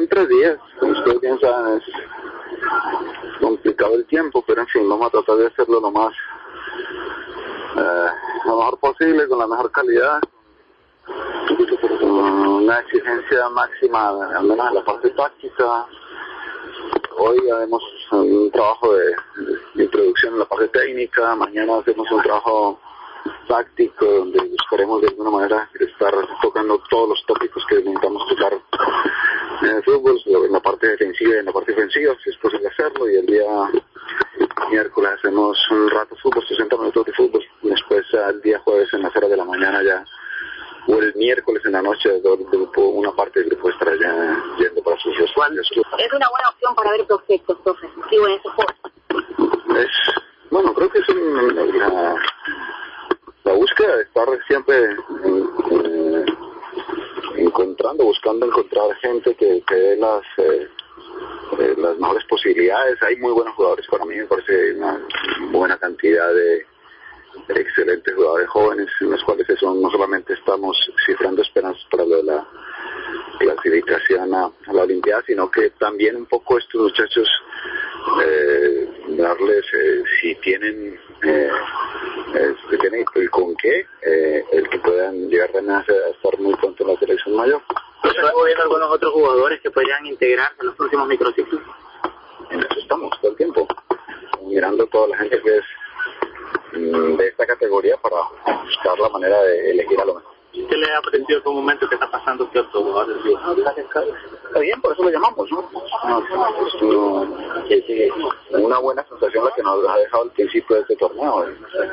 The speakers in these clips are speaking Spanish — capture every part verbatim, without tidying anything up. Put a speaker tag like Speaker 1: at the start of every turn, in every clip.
Speaker 1: son tres días, como ustedes bien saben, es complicado el tiempo, pero en fin, vamos a tratar de hacerlo lo más, eh, lo mejor posible, con la mejor calidad, una exigencia máxima, al menos en la parte táctica. Hoy haremos un trabajo de, de introducción en la parte técnica, mañana hacemos un trabajo táctico donde buscaremos de alguna manera estar tocando todos los tópicos que necesitamos tocar en el fútbol, en la parte defensiva y en la parte ofensiva, si es posible hacerlo, y el día miércoles hacemos un rato de fútbol, sesenta minutos de fútbol, y después el día jueves en las horas de la mañana ya, o el miércoles en la noche, el grupo, una parte del grupo estará ya yendo para sus respaldos.
Speaker 2: Es una buena opción para ver prospectos, profe, sigo en ese juego.
Speaker 1: Es, bueno, creo que es un, la, la búsqueda de estar siempre eh, encontrando, buscando encontrar gente que, que dé las, eh, eh, las mejores posibilidades. Hay muy buenos jugadores para mí, me parece una buena cantidad de excelentes jugadores jóvenes, en los cuales eso, no solamente estamos cifrando esperanzas para lo de la clasificación a, a la Olimpiada, sino que también un poco estos muchachos eh, darles, eh, si tienen eh, eh, si tienen el con qué, eh, el que puedan llegar a, a estar muy pronto en la selección mayor.
Speaker 3: ¿Estamos viendo algunos otros jugadores que podrían integrarse en los próximos microciclos?
Speaker 1: En eso estamos todo el tiempo, mirando a toda la gente que es de esta categoría para buscar la manera de elegir a lo mejor.
Speaker 3: ¿Qué le ha parecido este momento que está pasando cierto jugador?
Speaker 1: Está bien, por eso lo llamamos, ¿no? Es una buena sensación la que nos ha dejado el principio de este torneo.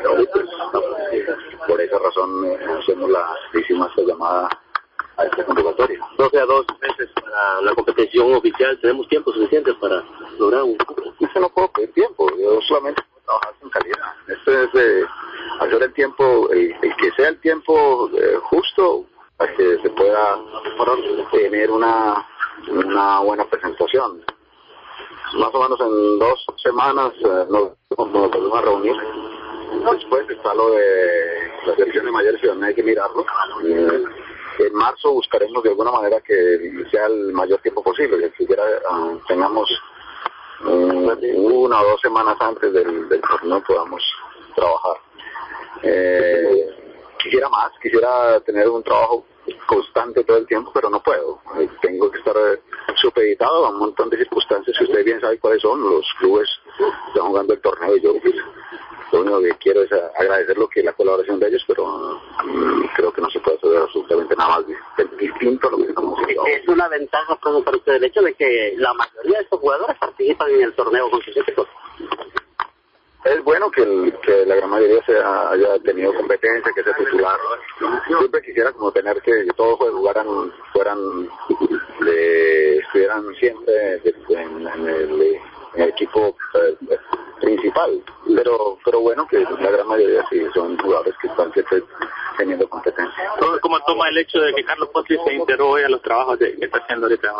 Speaker 1: Por esa razón hacemos la hicimos esta llamada a esta convocatoria.
Speaker 3: doce a dos meses para la competición oficial, ¿tenemos tiempo suficiente para lograr un cupo?
Speaker 1: Eso no puedo pedir tiempo, yo solamente puedo trabajar con calidad. Esto es de hacer el tiempo, el, el que sea el tiempo eh, justo para que se pueda tener una, una buena presentación. Más o menos en dos semanas eh, nos, nos volvemos a reunir. Después está lo de las elecciones mayores, y hay que mirarlo. Eh, En marzo buscaremos de alguna manera que sea el mayor tiempo posible, que siquiera uh, tengamos um, una o dos semanas antes del, del torneo podamos trabajar. Eh, quisiera más, quisiera tener un trabajo constante todo el tiempo, pero no puedo. Eh, tengo que estar eh, supeditado a un montón de circunstancias que usted bien sabe cuáles son. Los clubes están jugando el torneo y yo pues, lo único que quiero es agradecer lo que la colaboración de ellos, pero um, creo que no se puede hacer absolutamente nada más distinto a lo que estamos haciendo.
Speaker 3: Es una ventaja para usted el hecho de que la mayoría de estos jugadores participan en el torneo consecutivo.
Speaker 1: Es bueno que, el, que la gran mayoría se ha, haya tenido competencia, que sea titular. Siempre quisiera como tener que todos jugaran, fueran, de, estuvieran siempre de, en, en, el, en el equipo eh, principal, pero pero bueno que la gran mayoría sí son jugadores que están siempre teniendo competencia.
Speaker 3: ¿Cómo toma el hecho de que Carlos Potri se integró hoy a los trabajos de, que está haciendo ahorita?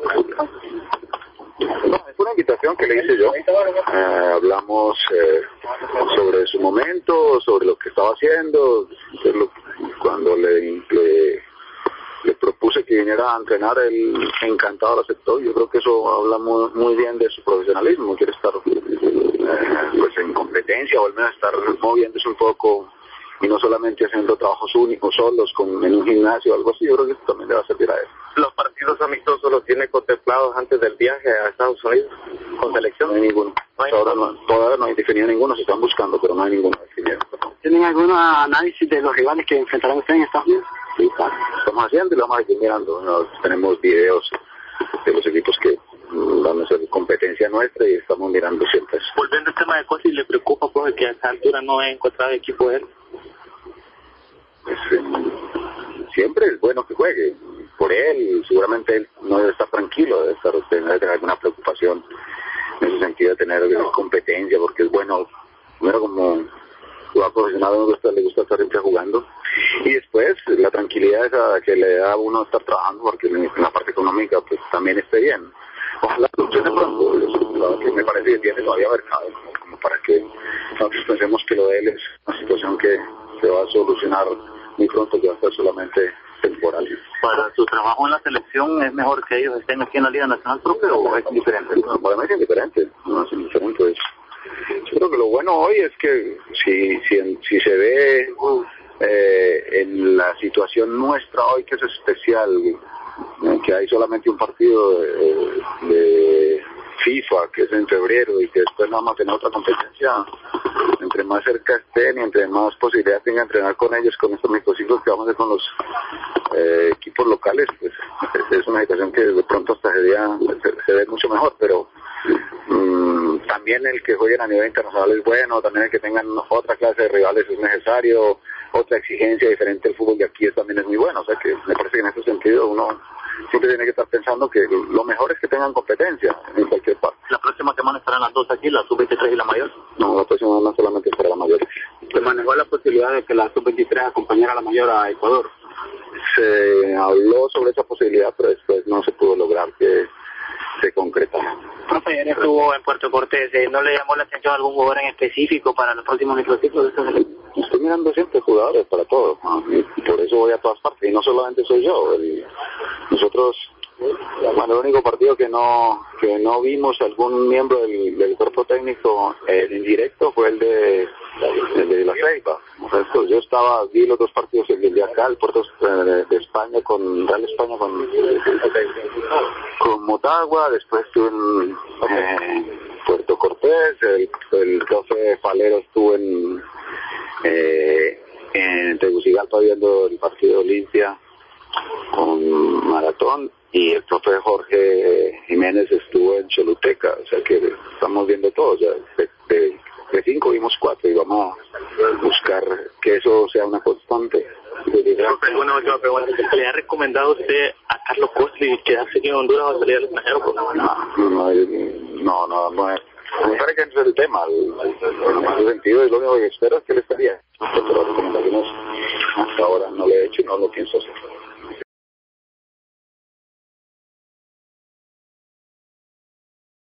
Speaker 1: No, es una invitación que le hice yo. Eh, hablamos eh, sobre su momento, sobre lo que estaba haciendo. Lo, cuando le, le, le propuse que viniera a entrenar, él encantado lo aceptó. Yo creo que eso habla muy, muy bien de su profesionalismo. Quiere estar eh, pues en competencia, o al menos estar moviéndose un poco y no solamente haciendo trabajos únicos solos con, en un gimnasio o algo así. Yo creo que eso también le va a servir a él.
Speaker 3: ¿Los partidos amistosos los tiene contemplados antes del viaje a Estados Unidos con selección?
Speaker 1: No hay ninguno. No hay todavía, no, todavía no hay definido ninguno, se están buscando, pero no hay ninguno definido.
Speaker 3: ¿Tienen algún análisis de los rivales que enfrentarán ustedes en Estados Unidos?
Speaker 1: Sí, claro. Estamos haciendo y lo vamos a ir mirando. ¿No? Tenemos videos de los equipos que van a ser competencia nuestra y estamos mirando siempre eso.
Speaker 3: Volviendo al tema de Cosi, ¿le preocupa pues, que a esta altura no he encontrado equipo de él?
Speaker 1: Pues, eh, siempre es bueno que juegue por él, seguramente él no debe estar tranquilo, debe estar debe tener alguna preocupación en ese sentido de tener competencia, porque es bueno, primero como jugador profesional me gusta, le gusta estar siempre jugando, y después la tranquilidad esa que le da a uno estar trabajando, porque en la parte económica pues también esté bien. Ojalá luche de pronto, que me parece que tiene todavía mercado, como, como para que nosotros pensemos que lo de él es una situación que se va a solucionar muy pronto, que va a estar solamente temporal.
Speaker 4: ¿Para su trabajo en la selección es mejor que ellos estén aquí en la Liga Nacional propia o es indiferente?
Speaker 1: No, para mí es indiferente, no es indiferente. Yo creo que lo bueno hoy es que si, si, si se ve eh, en la situación nuestra hoy, que es especial, eh, que hay solamente un partido de, de FIFA, que es en febrero, y que después no vamos a tener otra competencia, entre más cerca estén y entre más posibilidad tenga de entrenar con ellos, con estos microciclos que vamos a hacer con los eh, equipos locales, pues es una situación que de pronto hasta se, día, se, se ve mucho mejor, pero mmm, también el que jueguen a nivel internacional es bueno, también el que tengan otra clase de rivales es necesario, otra exigencia diferente al fútbol de aquí es, también es muy bueno, o sea que me parece que en ese sentido uno siempre tiene que estar pensando que lo mejor es que tengan competencia en cualquier parte.
Speaker 4: ¿La próxima semana estarán las dos aquí, la sub veintitrés y la mayor?
Speaker 1: No, la próxima semana solamente estará la mayor.
Speaker 3: ¿Se manejó la posibilidad de que la sub veintitrés acompañara a la mayor a Ecuador?
Speaker 1: Se habló sobre esa posibilidad, pero después no se pudo lograr que se concretara.
Speaker 3: Profe, ayer estuvo en Puerto Cortés, ¿no le llamó la atención a algún jugador en específico para los próximos microciclos?
Speaker 1: Estoy mirando siempre jugadores para todo, ¿no? Y por eso voy a todas partes, y no solamente soy yo. El, nosotros, bueno, el único partido que no que no vimos algún miembro del, del cuerpo técnico eh, en directo fue el de el de la Ceiba. O sea, esto, yo estaba, vi los dos partidos, el de acá, el Puerto de, de España con Real España con, con Motagua, después estuve en eh, Puerto Cortés, el, el profe Falero estuvo en eh, en Tegucigalpa viendo el partido de Olimpia con Maratón, y el profe Jorge Jiménez estuvo en Choluteca, o sea que estamos viendo todo, o sea, de, de, de cinco vimos cuatro y vamos a buscar que eso sea una constante.
Speaker 3: Una última pregunta, ¿le ha recomendado usted a Carlos Costri quedarse aquí en Honduras o salir al extranjero?
Speaker 1: No, no, no, no, no es. Me parece que ese es el tema, el, en ese sentido, y lo único que espero es que él estaría. Pero las recomendaciones hasta ahora no le he hecho y no lo pienso hacer.